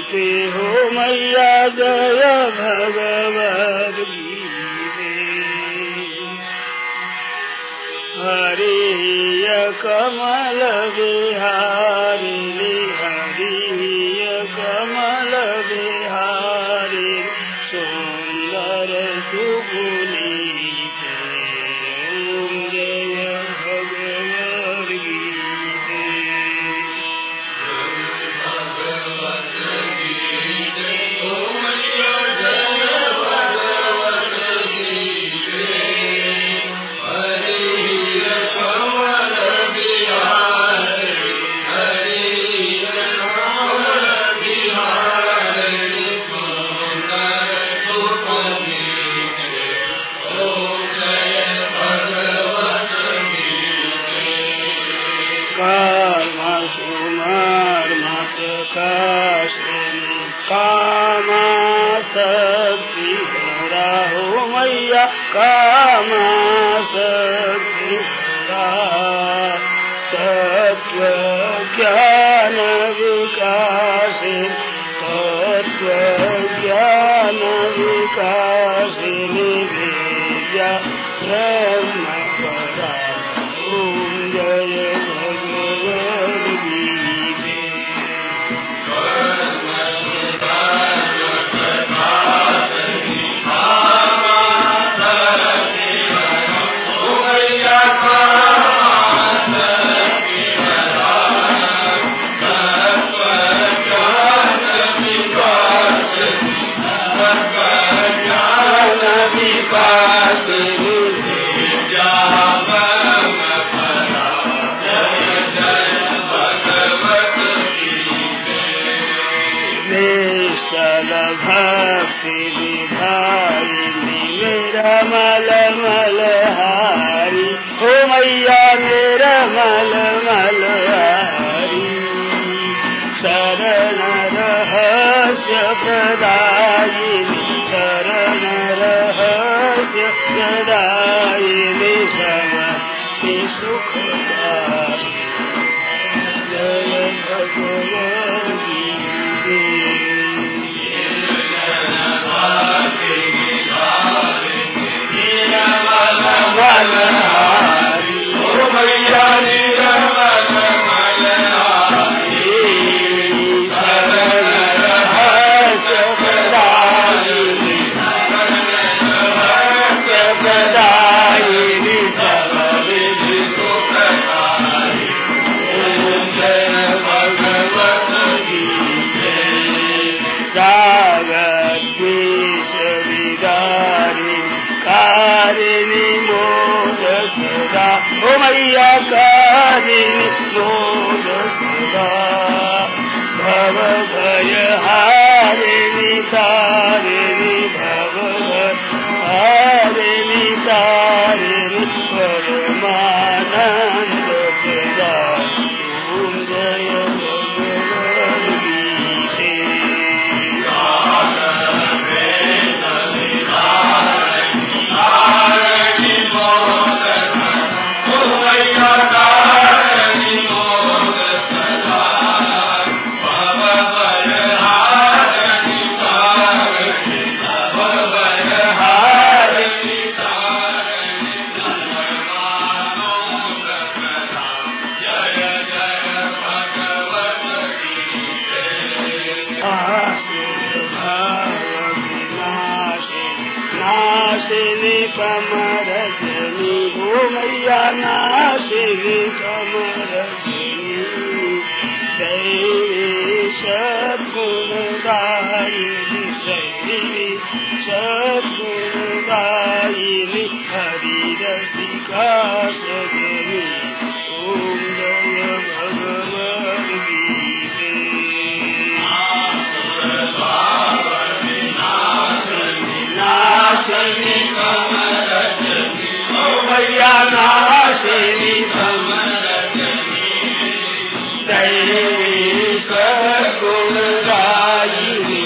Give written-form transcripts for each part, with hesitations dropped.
गीते हो मैया जय भगवद गीते। हरिय कमल बिहारी हरिय कमल बिहारी सुंदर सुपुनीत ओम जय भगवद गीते। कामा शक्ति तत्व ज्ञान विकासे तत्व ज्ञान विकासिनी विद्या ब्रह्म परा ओम जय भगवद गीते। भक्ति विधारिणी मेरा मल मल हारी हो मैया मेरा मल मल हारी शरण रहस्य प्रदायिनी शरण रहस्य प्रदायिनी समस्ति सुखदायिनी जय भगवद गीते। कारिणी मोद सदा भव भय हारिणी तारिणी भव हारिणी तारिणी परमानंद प्रदा ओम जय भगवद गीते। कमरजनी हो मैया नाशिनी कमरजनी दैवी सद्गुणदायिनी शैली सद्गुणदायिनी हरिरसिका सजनी ओम जय भगवद गीते। नाशिनी कमरजनी हो मैया नाशिनी कमरजनी दैवी सद्गुणदायिनी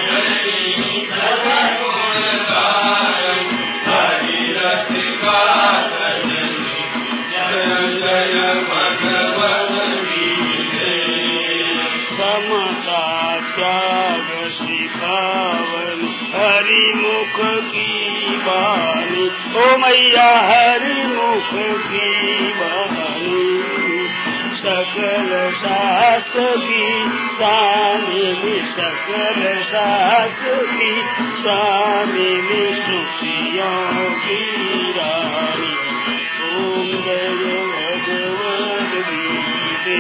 हरिरसिका सजनी जय जय भगवद गीते। समता त्याग सिखावन हरि मुख की वाणी। ओ मैया हरि मुख की वाणी सकल शास्त्र की स्वामिनी, सकल शास्त्र की स्वामिनी श्रुतियों की रानी। ओम जय भगवद गीते।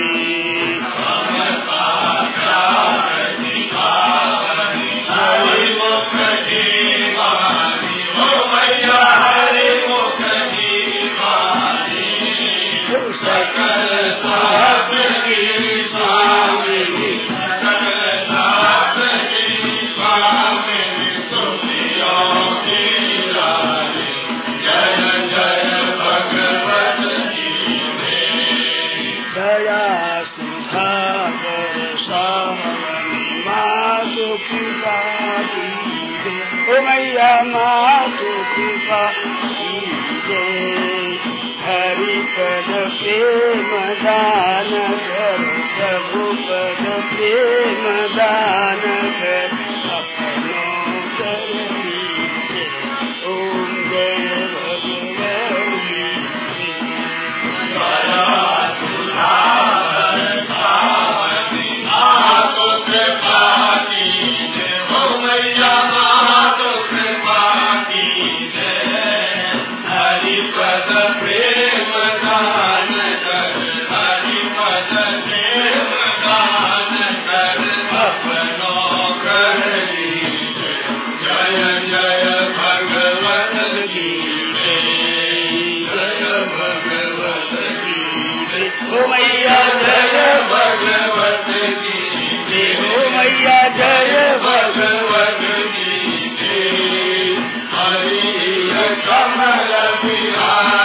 हरि मुख की वाणी। ओ मैया हरि मुख की वाणी सकल शास्त्र की स्वामिनी, सकल शास्त्र की स्वामिनी श्रुतियों की रानी। जय जय भगवत गीते। दया सुधाकर सावनी मातु कृपा कीजे। ओ मैया मातु कृपा कीजे। हरि पद प्रेम दान कर, प्रभु पद प्रेम दान कर, अपनों कर दीजे। ओम जय भगवद गीते। दया सुधाकर सावनी मातु कृपा कीजे। ओ मैया मातु कृपा कीजे। हरि पद प्रेम दान कर, हरि पद प्रेम दान कर, अपनों कर दीजे। जय जय भगवत गीते। जय भगवत गीते। ओ मैया जय भगवत गीते। ओ मैया जय भगवत गीते। हरि कमल विहार।